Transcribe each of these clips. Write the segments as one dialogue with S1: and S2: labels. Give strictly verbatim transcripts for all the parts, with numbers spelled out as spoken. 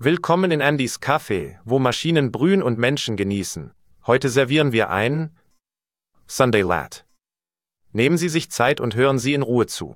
S1: Willkommen in Andys Café, wo Maschinen brühen und Menschen genießen. Heute servieren wir ein Sunday Lat. Nehmen Sie sich Zeit und hören Sie in Ruhe zu.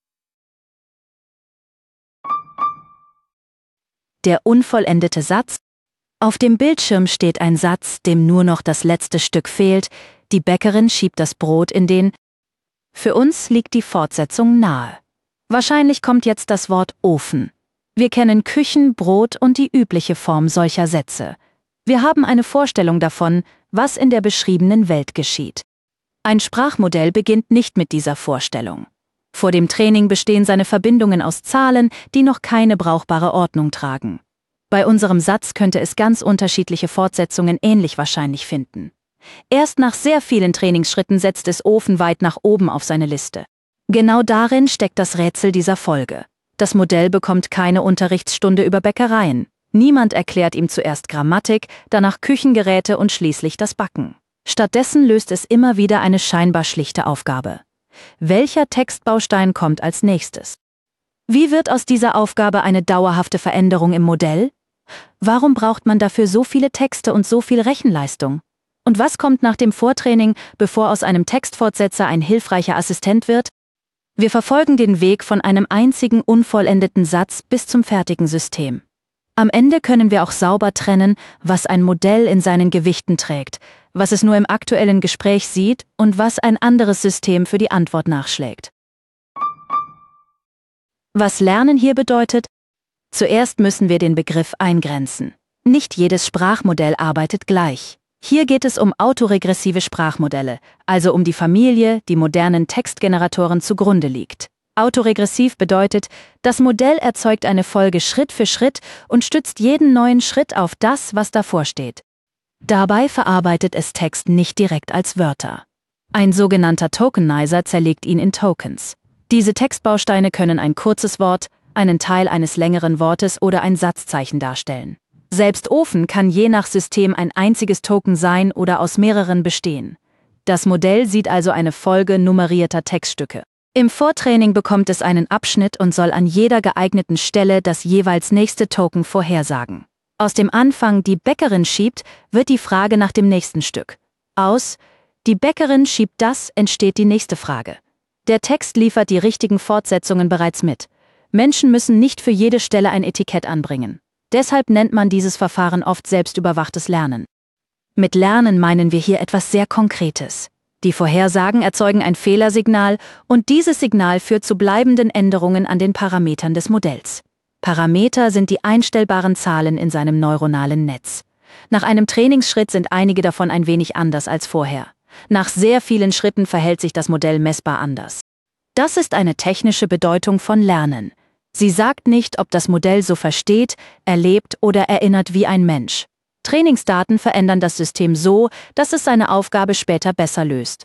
S2: Der unvollendete Satz. Auf dem Bildschirm steht ein Satz, dem nur noch das letzte Stück fehlt. Die Bäckerin schiebt das Brot in den. Für uns liegt die Fortsetzung nahe. Wahrscheinlich kommt jetzt das Wort Ofen. Wir kennen Küchen, Brot und die übliche Form solcher Sätze. Wir haben eine Vorstellung davon, was in der beschriebenen Welt geschieht. Ein Sprachmodell beginnt nicht mit dieser Vorstellung. Vor dem Training bestehen seine Verbindungen aus Zahlen, die noch keine brauchbare Ordnung tragen. Bei unserem Satz könnte es ganz unterschiedliche Fortsetzungen ähnlich wahrscheinlich finden. Erst nach sehr vielen Trainingsschritten setzt es Ofen weit nach oben auf seine Liste. Genau darin steckt das Rätsel dieser Folge. Das Modell bekommt keine Unterrichtsstunde über Bäckereien. Niemand erklärt ihm zuerst Grammatik, danach Küchengeräte und schließlich das Backen. Stattdessen löst es immer wieder eine scheinbar schlichte Aufgabe. Welcher Textbaustein kommt als nächstes? Wie wird aus dieser Aufgabe eine dauerhafte Veränderung im Modell? Warum braucht man dafür so viele Texte und so viel Rechenleistung? Und was kommt nach dem Vortraining, bevor aus einem Textfortsetzer ein hilfreicher Assistent wird? Wir verfolgen den Weg von einem einzigen unvollendeten Satz bis zum fertigen System. Am Ende können wir auch sauber trennen, was ein Modell in seinen Gewichten trägt, was es nur im aktuellen Gespräch sieht und was ein anderes System für die Antwort nachschlägt. Was Lernen hier bedeutet? Zuerst müssen wir den Begriff eingrenzen. Nicht jedes Sprachmodell arbeitet gleich. Hier geht es um autoregressive Sprachmodelle, also um die Familie, die modernen Textgeneratoren zugrunde liegt. Autoregressiv bedeutet, das Modell erzeugt eine Folge Schritt für Schritt und stützt jeden neuen Schritt auf das, was davor steht. Dabei verarbeitet es Text nicht direkt als Wörter. Ein sogenannter Tokenizer zerlegt ihn in Tokens. Diese Textbausteine können ein kurzes Wort, einen Teil eines längeren Wortes oder ein Satzzeichen darstellen. Selbst Ofen kann je nach System ein einziges Token sein oder aus mehreren bestehen. Das Modell sieht also eine Folge nummerierter Textstücke. Im Vortraining bekommt es einen Abschnitt und soll an jeder geeigneten Stelle das jeweils nächste Token vorhersagen. Aus dem Anfang "Die Bäckerin schiebt" wird die Frage nach dem nächsten Stück. Aus "Die Bäckerin schiebt das" entsteht die nächste Frage. Der Text liefert die richtigen Fortsetzungen bereits mit. Menschen müssen nicht für jede Stelle ein Etikett anbringen. Deshalb nennt man dieses Verfahren oft selbstüberwachtes Lernen. Mit Lernen meinen wir hier etwas sehr Konkretes. Die Vorhersagen erzeugen ein Fehlersignal und dieses Signal führt zu bleibenden Änderungen an den Parametern des Modells. Parameter sind die einstellbaren Zahlen in seinem neuronalen Netz. Nach einem Trainingsschritt sind einige davon ein wenig anders als vorher. Nach sehr vielen Schritten verhält sich das Modell messbar anders. Das ist eine technische Bedeutung von Lernen. Sie sagt nicht, ob das Modell so versteht, erlebt oder erinnert wie ein Mensch. Trainingsdaten verändern das System so, dass es seine Aufgabe später besser löst.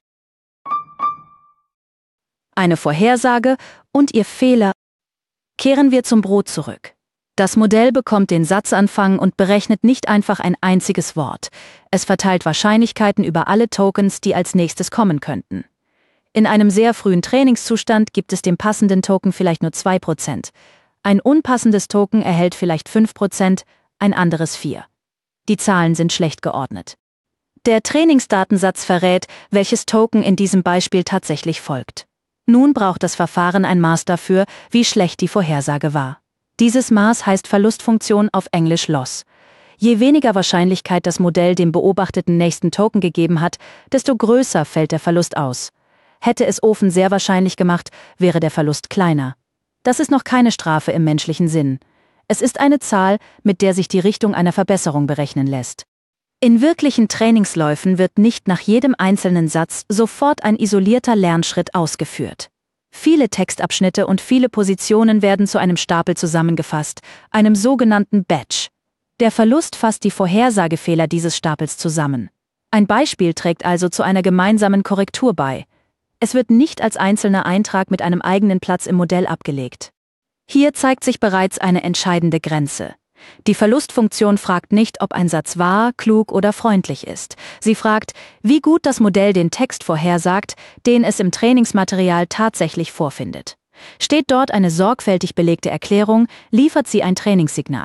S2: Eine Vorhersage und ihr Fehler. Kehren wir zum Brot zurück. Das Modell bekommt den Satzanfang und berechnet nicht einfach ein einziges Wort. Es verteilt Wahrscheinlichkeiten über alle Tokens, die als nächstes kommen könnten. In einem sehr frühen Trainingszustand gibt es dem passenden Token vielleicht nur zwei Prozent. Ein unpassendes Token erhält vielleicht fünf Prozent, ein anderes vier Prozent. Die Zahlen sind schlecht geordnet. Der Trainingsdatensatz verrät, welches Token in diesem Beispiel tatsächlich folgt. Nun braucht das Verfahren ein Maß dafür, wie schlecht die Vorhersage war. Dieses Maß heißt Verlustfunktion, auf Englisch Loss. Je weniger Wahrscheinlichkeit das Modell dem beobachteten nächsten Token gegeben hat, desto größer fällt der Verlust aus. Hätte es Ofen sehr wahrscheinlich gemacht, wäre der Verlust kleiner. Das ist noch keine Strafe im menschlichen Sinn. Es ist eine Zahl, mit der sich die Richtung einer Verbesserung berechnen lässt. In wirklichen Trainingsläufen wird nicht nach jedem einzelnen Satz sofort ein isolierter Lernschritt ausgeführt. Viele Textabschnitte und viele Positionen werden zu einem Stapel zusammengefasst, einem sogenannten Batch. Der Verlust fasst die Vorhersagefehler dieses Stapels zusammen. Ein Beispiel trägt also zu einer gemeinsamen Korrektur bei. Es wird nicht als einzelner Eintrag mit einem eigenen Platz im Modell abgelegt. Hier zeigt sich bereits eine entscheidende Grenze. Die Verlustfunktion fragt nicht, ob ein Satz wahr, klug oder freundlich ist. Sie fragt, wie gut das Modell den Text vorhersagt, den es im Trainingsmaterial tatsächlich vorfindet. Steht dort eine sorgfältig belegte Erklärung, liefert sie ein Trainingssignal.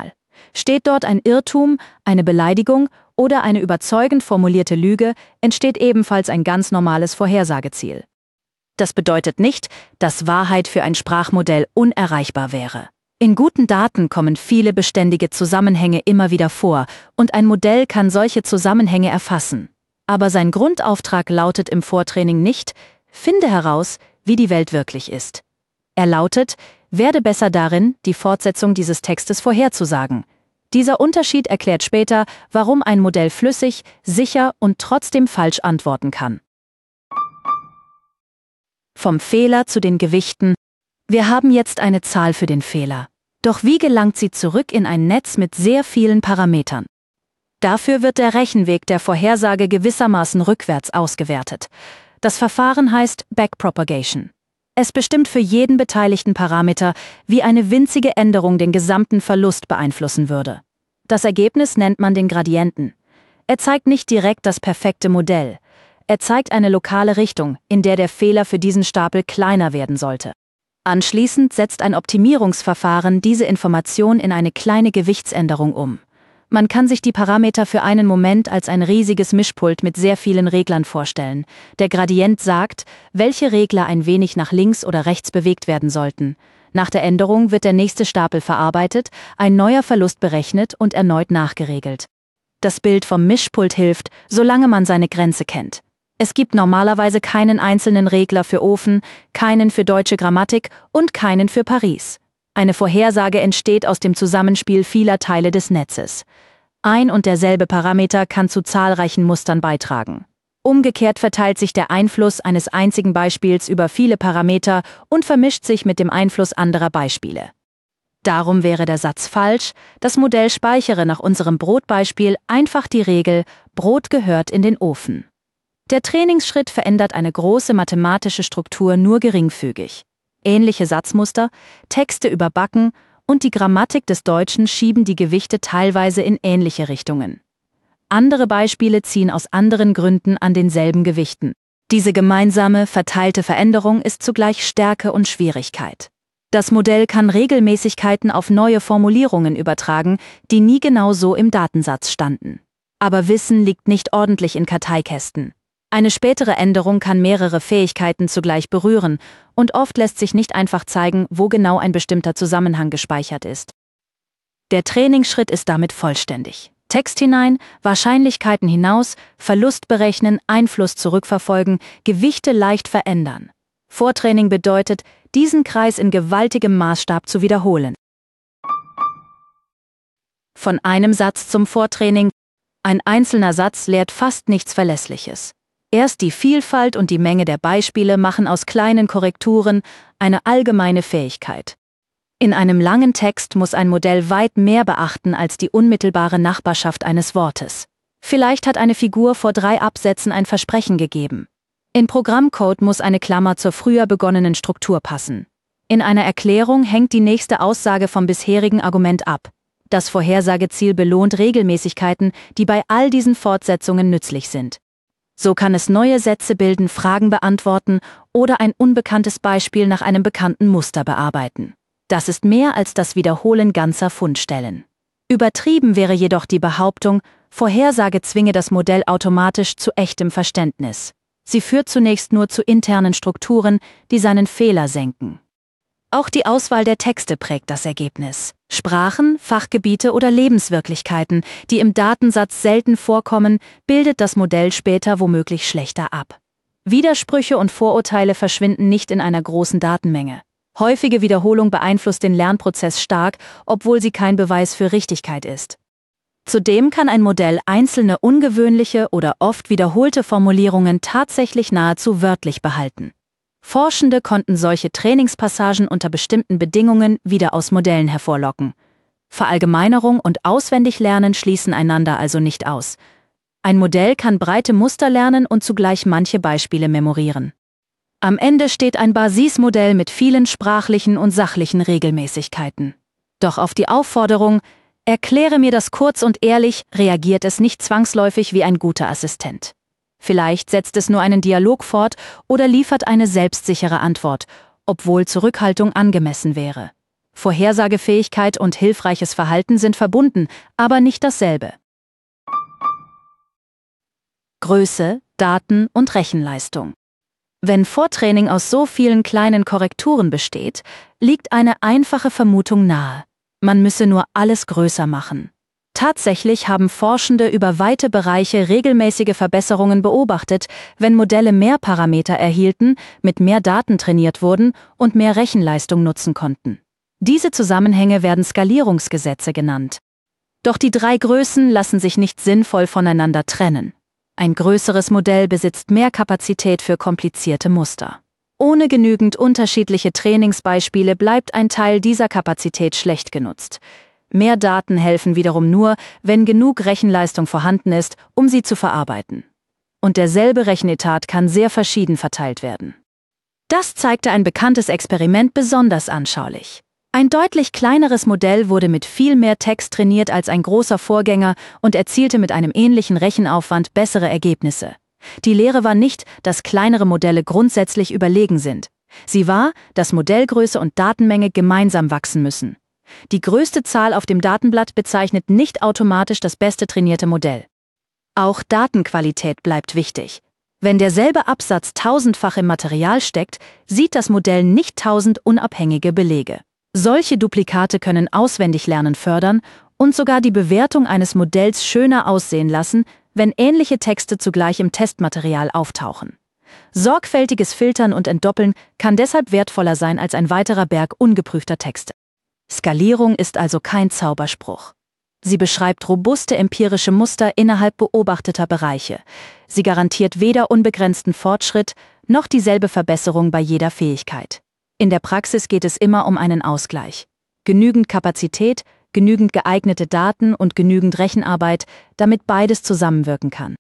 S2: Steht dort ein Irrtum, eine Beleidigung oder eine überzeugend formulierte Lüge, entsteht ebenfalls ein ganz normales Vorhersageziel. Das bedeutet nicht, dass Wahrheit für ein Sprachmodell unerreichbar wäre. In guten Daten kommen viele beständige Zusammenhänge immer wieder vor und ein Modell kann solche Zusammenhänge erfassen. Aber sein Grundauftrag lautet im Vortraining nicht: Finde heraus, wie die Welt wirklich ist. Er lautet: Werde besser darin, die Fortsetzung dieses Textes vorherzusagen. Dieser Unterschied erklärt später, warum ein Modell flüssig, sicher und trotzdem falsch antworten kann. Vom Fehler zu den Gewichten. Wir haben jetzt eine Zahl für den Fehler. Doch wie gelangt sie zurück in ein Netz mit sehr vielen Parametern? Dafür wird der Rechenweg der Vorhersage gewissermaßen rückwärts ausgewertet. Das Verfahren heißt Backpropagation. Es bestimmt für jeden beteiligten Parameter, wie eine winzige Änderung den gesamten Verlust beeinflussen würde. Das Ergebnis nennt man den Gradienten. Er zeigt nicht direkt das perfekte Modell. Er zeigt eine lokale Richtung, in der der Fehler für diesen Stapel kleiner werden sollte. Anschließend setzt ein Optimierungsverfahren diese Information in eine kleine Gewichtsänderung um. Man kann sich die Parameter für einen Moment als ein riesiges Mischpult mit sehr vielen Reglern vorstellen. Der Gradient sagt, welche Regler ein wenig nach links oder rechts bewegt werden sollten. Nach der Änderung wird der nächste Stapel verarbeitet, ein neuer Verlust berechnet und erneut nachgeregelt. Das Bild vom Mischpult hilft, solange man seine Grenze kennt. Es gibt normalerweise keinen einzelnen Regler für Ofen, keinen für deutsche Grammatik und keinen für Paris. Eine Vorhersage entsteht aus dem Zusammenspiel vieler Teile des Netzes. Ein und derselbe Parameter kann zu zahlreichen Mustern beitragen. Umgekehrt verteilt sich der Einfluss eines einzigen Beispiels über viele Parameter und vermischt sich mit dem Einfluss anderer Beispiele. Darum wäre der Satz falsch: Das Modell speichere nach unserem Brotbeispiel einfach die Regel „Brot gehört in den Ofen". Der Trainingsschritt verändert eine große mathematische Struktur nur geringfügig. Ähnliche Satzmuster, Texte über Backen und die Grammatik des Deutschen schieben die Gewichte teilweise in ähnliche Richtungen. Andere Beispiele ziehen aus anderen Gründen an denselben Gewichten. Diese gemeinsame, verteilte Veränderung ist zugleich Stärke und Schwierigkeit. Das Modell kann Regelmäßigkeiten auf neue Formulierungen übertragen, die nie genau so im Datensatz standen. Aber Wissen liegt nicht ordentlich in Karteikästen. Eine spätere Änderung kann mehrere Fähigkeiten zugleich berühren und oft lässt sich nicht einfach zeigen, wo genau ein bestimmter Zusammenhang gespeichert ist. Der Trainingsschritt ist damit vollständig. Text hinein, Wahrscheinlichkeiten hinaus, Verlust berechnen, Einfluss zurückverfolgen, Gewichte leicht verändern. Vortraining bedeutet, diesen Kreis in gewaltigem Maßstab zu wiederholen. Von einem Satz zum Vortraining. Ein einzelner Satz lehrt fast nichts Verlässliches. Erst die Vielfalt und die Menge der Beispiele machen aus kleinen Korrekturen eine allgemeine Fähigkeit. In einem langen Text muss ein Modell weit mehr beachten als die unmittelbare Nachbarschaft eines Wortes. Vielleicht hat eine Figur vor drei Absätzen ein Versprechen gegeben. In Programmcode muss eine Klammer zur früher begonnenen Struktur passen. In einer Erklärung hängt die nächste Aussage vom bisherigen Argument ab. Das Vorhersageziel belohnt Regelmäßigkeiten, die bei all diesen Fortsetzungen nützlich sind. So kann es neue Sätze bilden, Fragen beantworten oder ein unbekanntes Beispiel nach einem bekannten Muster bearbeiten. Das ist mehr als das Wiederholen ganzer Fundstellen. Übertrieben wäre jedoch die Behauptung, Vorhersage zwinge das Modell automatisch zu echtem Verständnis. Sie führt zunächst nur zu internen Strukturen, die seinen Fehler senken. Auch die Auswahl der Texte prägt das Ergebnis. Sprachen, Fachgebiete oder Lebenswirklichkeiten, die im Datensatz selten vorkommen, bildet das Modell später womöglich schlechter ab. Widersprüche und Vorurteile verschwinden nicht in einer großen Datenmenge. Häufige Wiederholung beeinflusst den Lernprozess stark, obwohl sie kein Beweis für Richtigkeit ist. Zudem kann ein Modell einzelne ungewöhnliche oder oft wiederholte Formulierungen tatsächlich nahezu wörtlich behalten. Forschende konnten solche Trainingspassagen unter bestimmten Bedingungen wieder aus Modellen hervorlocken. Verallgemeinerung und Auswendiglernen schließen einander also nicht aus. Ein Modell kann breite Muster lernen und zugleich manche Beispiele memorieren. Am Ende steht ein Basismodell mit vielen sprachlichen und sachlichen Regelmäßigkeiten. Doch auf die Aufforderung, erkläre mir das kurz und ehrlich, reagiert es nicht zwangsläufig wie ein guter Assistent. Vielleicht setzt es nur einen Dialog fort oder liefert eine selbstsichere Antwort, obwohl Zurückhaltung angemessen wäre. Vorhersagefähigkeit und hilfreiches Verhalten sind verbunden, aber nicht dasselbe. Größe, Daten und Rechenleistung. Wenn Vortraining aus so vielen kleinen Korrekturen besteht, liegt eine einfache Vermutung nahe: Man müsse nur alles größer machen. Tatsächlich haben Forschende über weite Bereiche regelmäßige Verbesserungen beobachtet, wenn Modelle mehr Parameter erhielten, mit mehr Daten trainiert wurden und mehr Rechenleistung nutzen konnten. Diese Zusammenhänge werden Skalierungsgesetze genannt. Doch die drei Größen lassen sich nicht sinnvoll voneinander trennen. Ein größeres Modell besitzt mehr Kapazität für komplizierte Muster. Ohne genügend unterschiedliche Trainingsbeispiele bleibt ein Teil dieser Kapazität schlecht genutzt. Mehr Daten helfen wiederum nur, wenn genug Rechenleistung vorhanden ist, um sie zu verarbeiten. Und derselbe Rechenetat kann sehr verschieden verteilt werden. Das zeigte ein bekanntes Experiment besonders anschaulich. Ein deutlich kleineres Modell wurde mit viel mehr Text trainiert als ein großer Vorgänger und erzielte mit einem ähnlichen Rechenaufwand bessere Ergebnisse. Die Lehre war nicht, dass kleinere Modelle grundsätzlich überlegen sind. Sie war, dass Modellgröße und Datenmenge gemeinsam wachsen müssen. Die größte Zahl auf dem Datenblatt bezeichnet nicht automatisch das beste trainierte Modell. Auch Datenqualität bleibt wichtig. Wenn derselbe Absatz tausendfach im Material steckt, sieht das Modell nicht tausend unabhängige Belege. Solche Duplikate können Auswendiglernen fördern und sogar die Bewertung eines Modells schöner aussehen lassen, wenn ähnliche Texte zugleich im Testmaterial auftauchen. Sorgfältiges Filtern und Entdoppeln kann deshalb wertvoller sein als ein weiterer Berg ungeprüfter Texte. Skalierung ist also kein Zauberspruch. Sie beschreibt robuste empirische Muster innerhalb beobachteter Bereiche. Sie garantiert weder unbegrenzten Fortschritt noch dieselbe Verbesserung bei jeder Fähigkeit. In der Praxis geht es immer um einen Ausgleich. Genügend Kapazität, genügend geeignete Daten und genügend Rechenarbeit, damit beides zusammenwirken kann.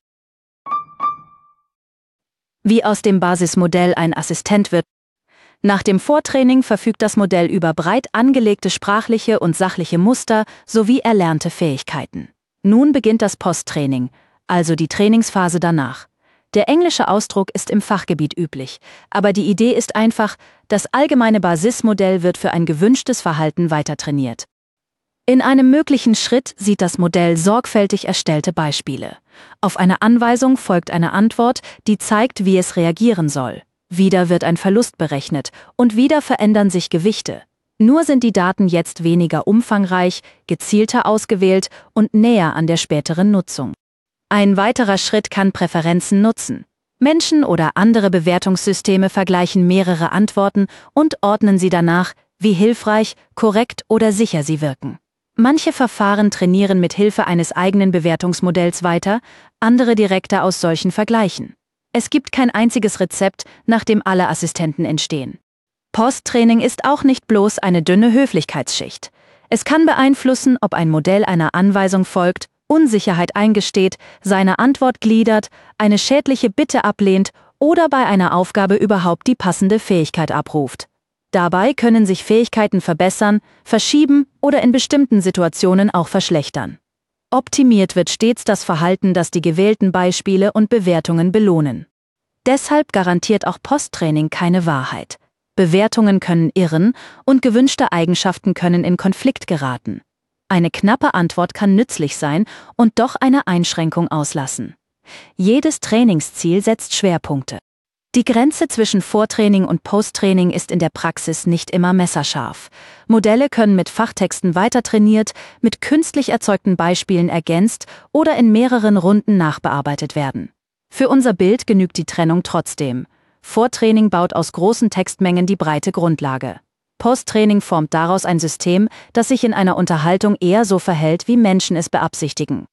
S2: Wie aus dem Basismodell ein Assistent wird. Nach dem Vortraining verfügt das Modell über breit angelegte sprachliche und sachliche Muster sowie erlernte Fähigkeiten. Nun beginnt das Posttraining, also die Trainingsphase danach. Der englische Ausdruck ist im Fachgebiet üblich, aber die Idee ist einfach: Das allgemeine Basismodell wird für ein gewünschtes Verhalten weiter trainiert. In einem möglichen Schritt sieht das Modell sorgfältig erstellte Beispiele. Auf eine Anweisung folgt eine Antwort, die zeigt, wie es reagieren soll. Wieder wird ein Verlust berechnet und wieder verändern sich Gewichte. Nur sind die Daten jetzt weniger umfangreich, gezielter ausgewählt und näher an der späteren Nutzung. Ein weiterer Schritt kann Präferenzen nutzen. Menschen oder andere Bewertungssysteme vergleichen mehrere Antworten und ordnen sie danach, wie hilfreich, korrekt oder sicher sie wirken. Manche Verfahren trainieren mit Hilfe eines eigenen Bewertungsmodells weiter, andere direkter aus solchen Vergleichen. Es gibt kein einziges Rezept, nach dem alle Assistenten entstehen. Posttraining ist auch nicht bloß eine dünne Höflichkeitsschicht. Es kann beeinflussen, ob ein Modell einer Anweisung folgt, Unsicherheit eingesteht, seine Antwort gliedert, eine schädliche Bitte ablehnt oder bei einer Aufgabe überhaupt die passende Fähigkeit abruft. Dabei können sich Fähigkeiten verbessern, verschieben oder in bestimmten Situationen auch verschlechtern. Optimiert wird stets das Verhalten, das die gewählten Beispiele und Bewertungen belohnen. Deshalb garantiert auch Posttraining keine Wahrheit. Bewertungen können irren und gewünschte Eigenschaften können in Konflikt geraten. Eine knappe Antwort kann nützlich sein und doch eine Einschränkung auslassen. Jedes Trainingsziel setzt Schwerpunkte. Die Grenze zwischen Vortraining und Posttraining ist in der Praxis nicht immer messerscharf. Modelle können mit Fachtexten weiter trainiert, mit künstlich erzeugten Beispielen ergänzt oder in mehreren Runden nachbearbeitet werden. Für unser Bild genügt die Trennung trotzdem. Vortraining baut aus großen Textmengen die breite Grundlage. Posttraining formt daraus ein System, das sich in einer Unterhaltung eher so verhält, wie Menschen es beabsichtigen.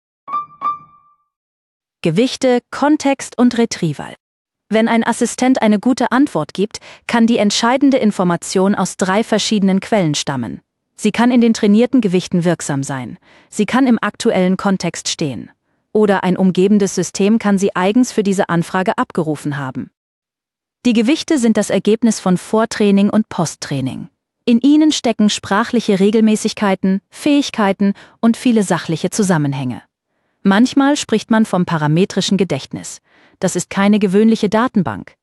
S2: Gewichte, Kontext und Retrieval. Wenn ein Assistent eine gute Antwort gibt, kann die entscheidende Information aus drei verschiedenen Quellen stammen. Sie kann in den trainierten Gewichten wirksam sein. Sie kann im aktuellen Kontext stehen. Oder ein umgebendes System kann sie eigens für diese Anfrage abgerufen haben. Die Gewichte sind das Ergebnis von Vortraining und Posttraining. In ihnen stecken sprachliche Regelmäßigkeiten, Fähigkeiten und viele sachliche Zusammenhänge. Manchmal spricht man vom parametrischen Gedächtnis. Das ist keine gewöhnliche Datenbank.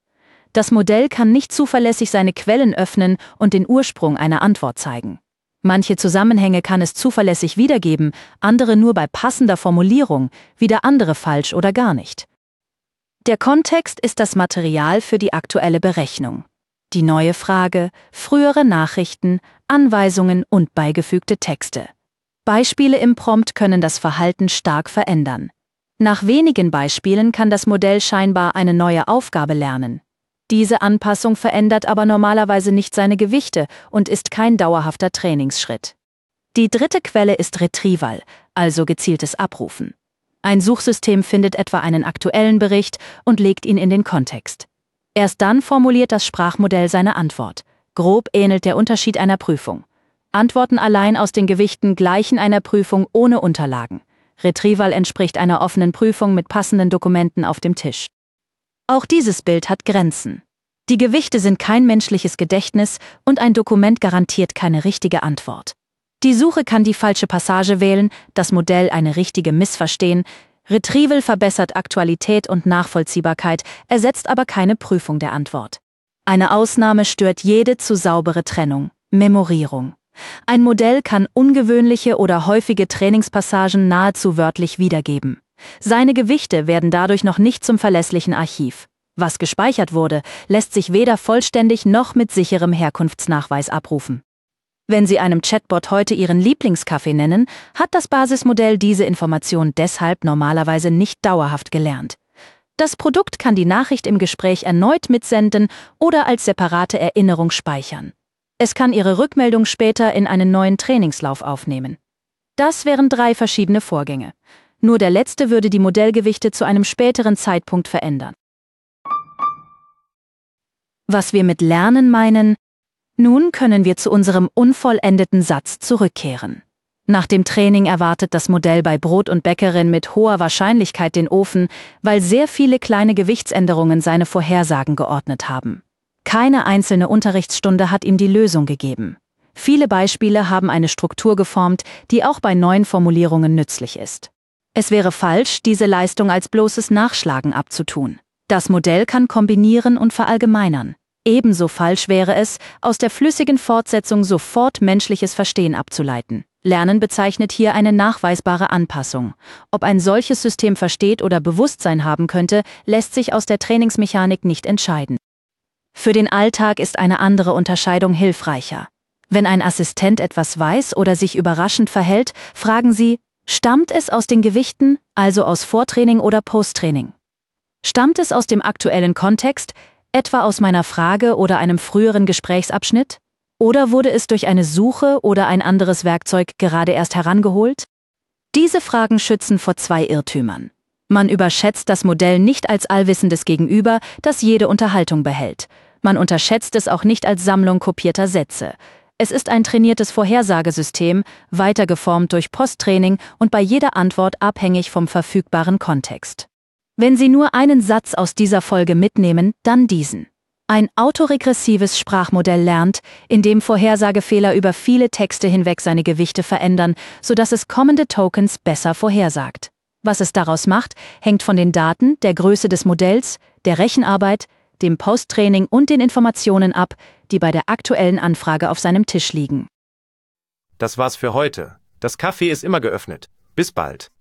S2: Das Modell kann nicht zuverlässig seine Quellen öffnen und den Ursprung einer Antwort zeigen. Manche Zusammenhänge kann es zuverlässig wiedergeben, andere nur bei passender Formulierung, wieder andere falsch oder gar nicht. Der Kontext ist das Material für die aktuelle Berechnung. Die neue Frage, frühere Nachrichten, Anweisungen und beigefügte Texte. Beispiele im Prompt können das Verhalten stark verändern. Nach wenigen Beispielen kann das Modell scheinbar eine neue Aufgabe lernen. Diese Anpassung verändert aber normalerweise nicht seine Gewichte und ist kein dauerhafter Trainingsschritt. Die dritte Quelle ist Retrieval, also gezieltes Abrufen. Ein Suchsystem findet etwa einen aktuellen Bericht und legt ihn in den Kontext. Erst dann formuliert das Sprachmodell seine Antwort. Grob ähnelt der Unterschied einer Prüfung. Antworten allein aus den Gewichten gleichen einer Prüfung ohne Unterlagen. Retrieval entspricht einer offenen Prüfung mit passenden Dokumenten auf dem Tisch. Auch dieses Bild hat Grenzen. Die Gewichte sind kein menschliches Gedächtnis und ein Dokument garantiert keine richtige Antwort. Die Suche kann die falsche Passage wählen, das Modell eine richtige missverstehen. Retrieval verbessert Aktualität und Nachvollziehbarkeit, ersetzt aber keine Prüfung der Antwort. Eine Ausnahme stört jede zu saubere Trennung: Memorierung. Ein Modell kann ungewöhnliche oder häufige Trainingspassagen nahezu wörtlich wiedergeben. Seine Gewichte werden dadurch noch nicht zum verlässlichen Archiv. Was gespeichert wurde, lässt sich weder vollständig noch mit sicherem Herkunftsnachweis abrufen. Wenn Sie einem Chatbot heute Ihren Lieblingskaffee nennen, hat das Basismodell diese Information deshalb normalerweise nicht dauerhaft gelernt. Das Produkt kann die Nachricht im Gespräch erneut mitsenden oder als separate Erinnerung speichern. Es kann Ihre Rückmeldung später in einen neuen Trainingslauf aufnehmen. Das wären drei verschiedene Vorgänge. Nur der letzte würde die Modellgewichte zu einem späteren Zeitpunkt verändern. Was wir mit Lernen meinen? Nun können wir zu unserem unvollendeten Satz zurückkehren. Nach dem Training erwartet das Modell bei Brot und Bäckerin mit hoher Wahrscheinlichkeit den Ofen, weil sehr viele kleine Gewichtsänderungen seine Vorhersagen geordnet haben. Keine einzelne Unterrichtsstunde hat ihm die Lösung gegeben. Viele Beispiele haben eine Struktur geformt, die auch bei neuen Formulierungen nützlich ist. Es wäre falsch, diese Leistung als bloßes Nachschlagen abzutun. Das Modell kann kombinieren und verallgemeinern. Ebenso falsch wäre es, aus der flüssigen Fortsetzung sofort menschliches Verstehen abzuleiten. Lernen bezeichnet hier eine nachweisbare Anpassung. Ob ein solches System versteht oder Bewusstsein haben könnte, lässt sich aus der Trainingsmechanik nicht entscheiden. Für den Alltag ist eine andere Unterscheidung hilfreicher. Wenn ein Assistent etwas weiß oder sich überraschend verhält, fragen Sie: Stammt es aus den Gewichten, also aus Vortraining oder Posttraining? Stammt es aus dem aktuellen Kontext, etwa aus meiner Frage oder einem früheren Gesprächsabschnitt? Oder wurde es durch eine Suche oder ein anderes Werkzeug gerade erst herangeholt? Diese Fragen schützen vor zwei Irrtümern. Man überschätzt das Modell nicht als allwissendes Gegenüber, das jede Unterhaltung behält. Man unterschätzt es auch nicht als Sammlung kopierter Sätze. Es ist ein trainiertes Vorhersagesystem, weitergeformt durch Posttraining und bei jeder Antwort abhängig vom verfügbaren Kontext. Wenn Sie nur einen Satz aus dieser Folge mitnehmen, dann diesen. Ein autoregressives Sprachmodell lernt, in dem Vorhersagefehler über viele Texte hinweg seine Gewichte verändern, sodass es kommende Tokens besser vorhersagt. Was es daraus macht, hängt von den Daten, der Größe des Modells, der Rechenarbeit, dem Posttraining und den Informationen ab, die bei der aktuellen Anfrage auf seinem Tisch liegen.
S1: Das war's für heute. Das Café ist immer geöffnet. Bis bald.